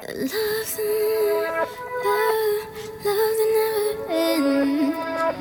Love that never ends.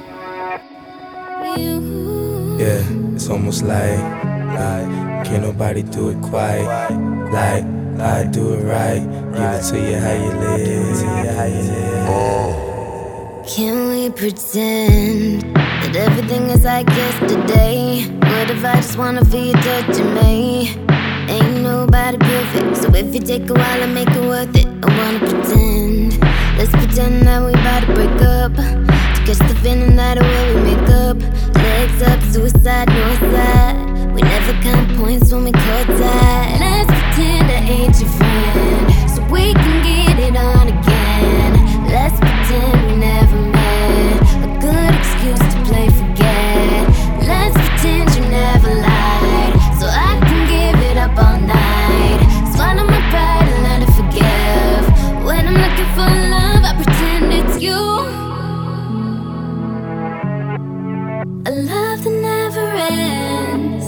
Yeah, it's almost like can't nobody do it quite like I do it right. Give it to you how you live. Can we pretend that everything is like yesterday? What if I just wanna feel you touching me? Ain't nobody perfect, so if you take a while and make it worth it, I wanna pretend. Let's pretend that we about to break up, to catch the feeling that way we make up. Legs up, suicide, north side. We never count points when we call that. Let's pretend I ain't your friend, so we can get it on again. Let's pretend we never met, a good excuse to play forget. Let's pretend you never lied, so I can give it up all night. Swallow my pride and learn to forgive. When I'm looking for love, I pretend it's you. A love that never ends.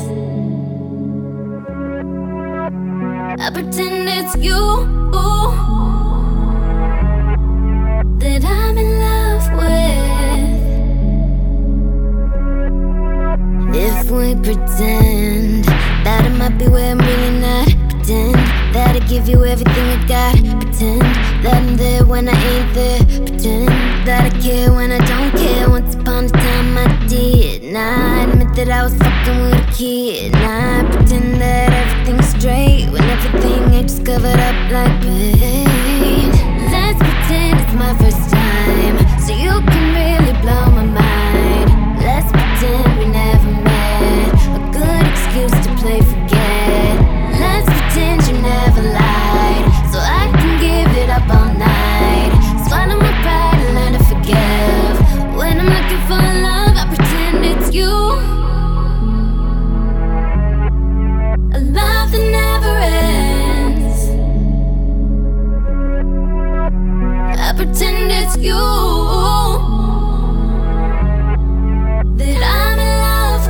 I pretend it's you that I'm in love with. If we pretend that I might be where I'm really not, pretend that I give you everything I got, pretend that I'm there when I ain't there, pretend that I care when I don't care. Once upon a time I did not admit that I was fucking with a kid. Now I pretend that everything's straight when everything ain't just covered up like paint. Let's pretend it's my first time, so you can really blow my mind. Let's pretend we never met, a good excuse to play forget. Let's pretend you never lied, so I can give it up all night. Swallow my pride and learn to forgive. When I'm looking for love, I pretend it's you. A love that never ends. I pretend it's you that I'm in love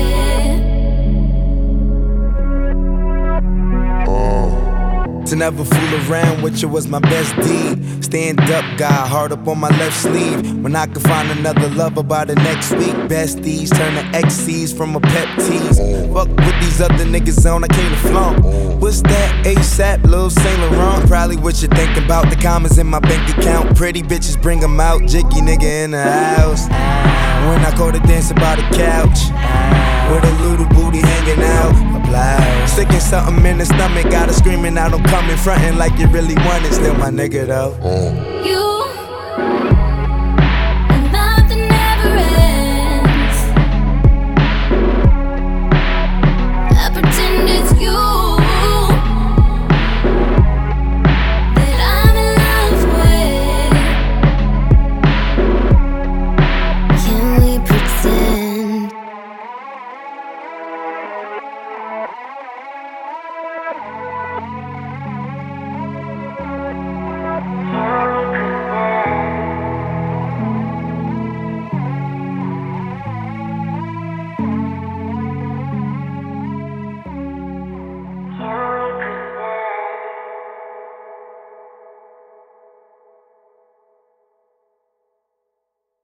with. To never fool around with you was my best deed. Stand up guy, heart up on my left sleeve. When I could find another lover by the next week. Besties turn to XCs from a pep tease. Fuck with these other niggas on, I came to flaunt. What's that ASAP, Lil Saint Laurent? Probably what you thinking about, the commas in my bank account. Pretty bitches bring them out, jiggy nigga in the house. When I go to dance by the couch, with a little booty hanging out, a blouse. Sticking something in the stomach, got her screaming out, I'm coming, frontin' like you really want it. Still my nigga though. You